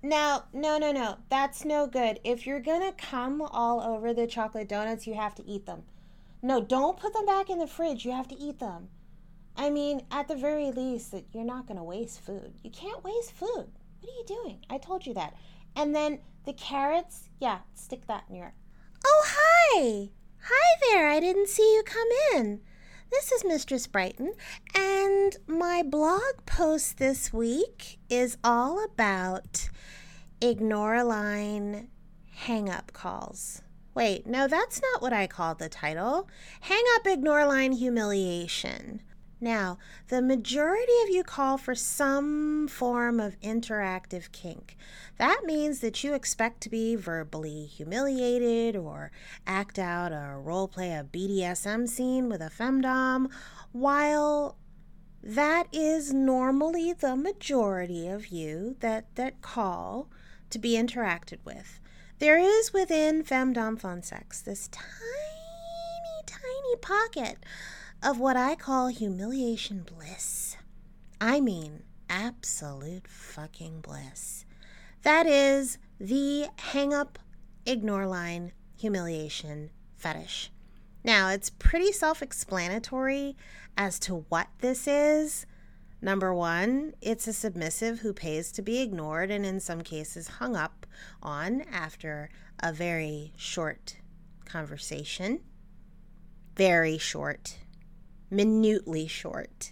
Now, no, no, no. That's no good. If you're gonna come all over the chocolate donuts, you have to eat them. No, don't put them back in the fridge. You have to eat them. I mean, at the very least, that you're not gonna waste food. You can't waste food. What are you doing? I told you that. And then the carrots, yeah, stick that in your. Oh, hi! Hi there. I didn't see you come in. This is Mistress Brighton, and my blog post this week is all about ignore line hang up calls. Wait, no, that's not what I called the title. Hang up, ignore line humiliation. Now, the majority of you call for some form of interactive kink. That means that you expect to be verbally humiliated or act out a role play a BDSM scene with a femdom, while that is normally the majority of you that call to be interacted with. There is within femdom fun sex this tiny pocket of what I call humiliation bliss. I mean, absolute fucking bliss. That is the hang up, ignore line humiliation fetish. Now, it's pretty self-explanatory as to what this is. Number one, it's a submissive who pays to be ignored and in some cases hung up on after a very short conversation. Very short. Minutely short.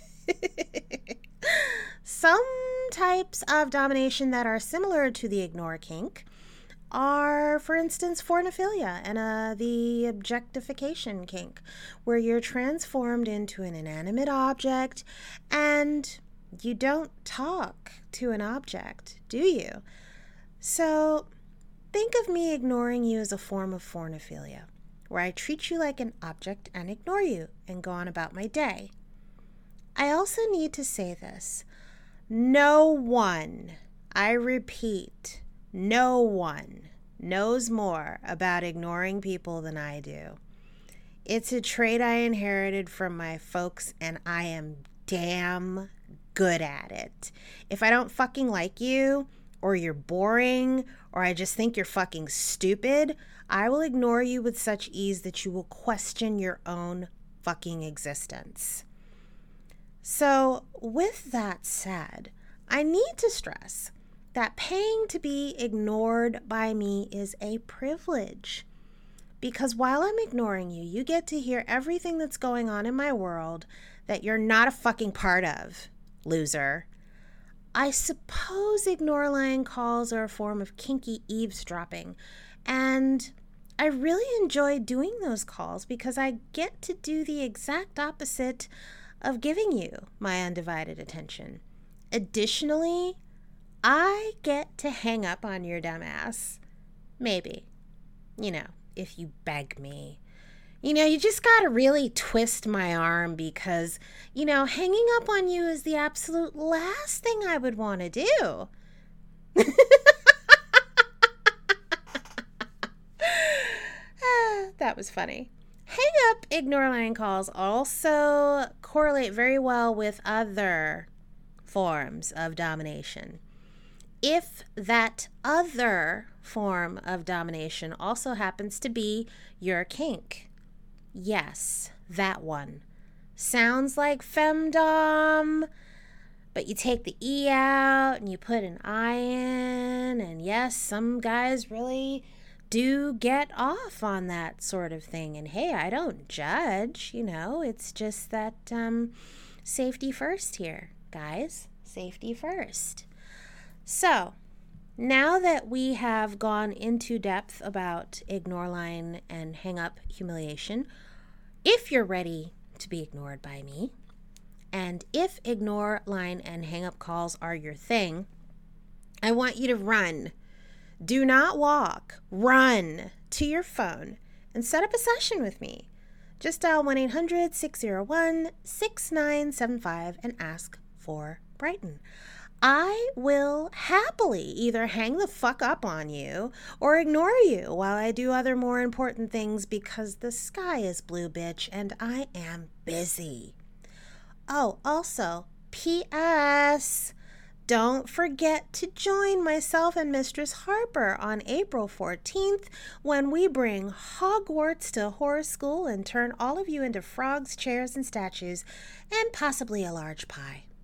Some types of domination that are similar to the ignore kink are, for instance, pornophilia and the objectification kink, where you're transformed into an inanimate object and you don't talk to an object, do you? So think of me ignoring you as a form of pornophilia, where I treat you like an object and ignore you and go on about my day. I also need to say this. No one, I repeat, no one knows more about ignoring people than I do. It's a trait I inherited from my folks, and I am damn good at it. If I don't fucking like you, or you're boring, or I just think you're fucking stupid, I will ignore you with such ease that you will question your own fucking existence. So, with that said, I need to stress that paying to be ignored by me is a privilege. Because while I'm ignoring you, you get to hear everything that's going on in my world that you're not a fucking part of, loser. I suppose ignore line calls are a form of kinky eavesdropping, and I really enjoy doing those calls because I get to do the exact opposite of giving you my undivided attention. Additionally, I get to hang up on your dumb ass. Maybe. If you beg me. You just gotta really twist my arm because, hanging up on you is the absolute last thing I would want to do. That was funny. Hang up, ignore line calls also correlate very well with other forms of domination. If that other form of domination also happens to be your kink. Yes, that one. Sounds like femdom, but you take the E out and you put an I in, and yes, some guys really do get off on that sort of thing. And hey, I don't judge, it's just that safety first here, guys. Safety first. So, now that we have gone into depth about ignore line and hang up humiliation, if you're ready to be ignored by me, and if ignore line and hang up calls are your thing, I want you to run. Do not walk. Run to your phone and set up a session with me. Just dial 1-800-601-6975 and ask for Brighton. I will happily either hang the fuck up on you or ignore you while I do other more important things because the sky is blue, bitch, and I am busy. Oh, also, P.S. Don't forget to join myself and Mistress Harper on April 14th when we bring Hogwarts to Horror School and turn all of you into frogs, chairs, and statues, and possibly a large pie.